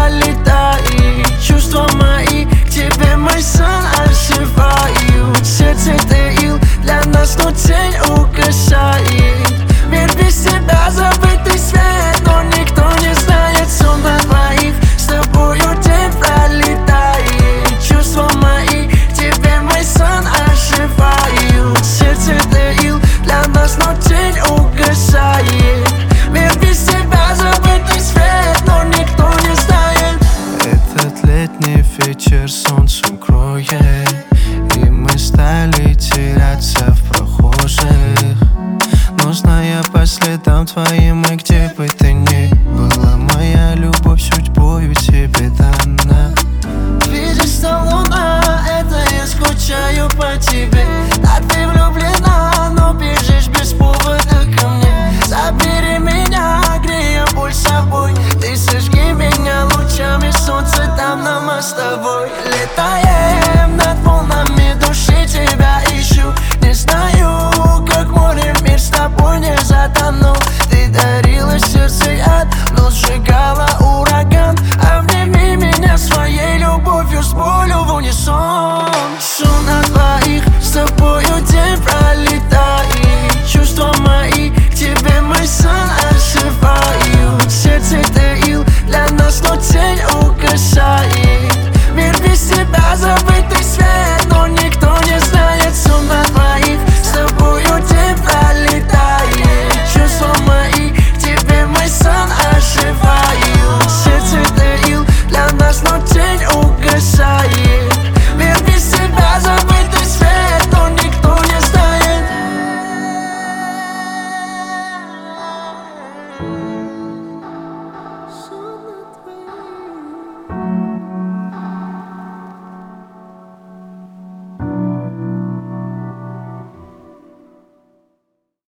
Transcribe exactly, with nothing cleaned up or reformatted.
пролетает. Чувства мои к тебе мой сон оживают. Сердце таил для нас, но тень угасает. Мир без тебя забытый свет, но никто не знает сон на двоих. С тобою день пролетает. Чувства мои к тебе мой сон оживают. Сердце таил для нас, но тень угасает. Мир без тебя забытый свет, но никто не знает. Этот летний вечер солнцем кроет, и мы стали теряться в прохожих. Но зная по следам твоим, и где бы ты ни была, моя любовь судьбою тебе дана. Видишь, там луна, это я скучаю по тебе. А ты влюблена, но бежишь без повода ко мне. Забери меня, грея боль собой. Ты сожги меня лучами солнца там на мостовой. Летаем над волнами души, тебя ищу. Не знаю, как море в мир с тобой не затонул. Ты дарила сердце яд, но сжигала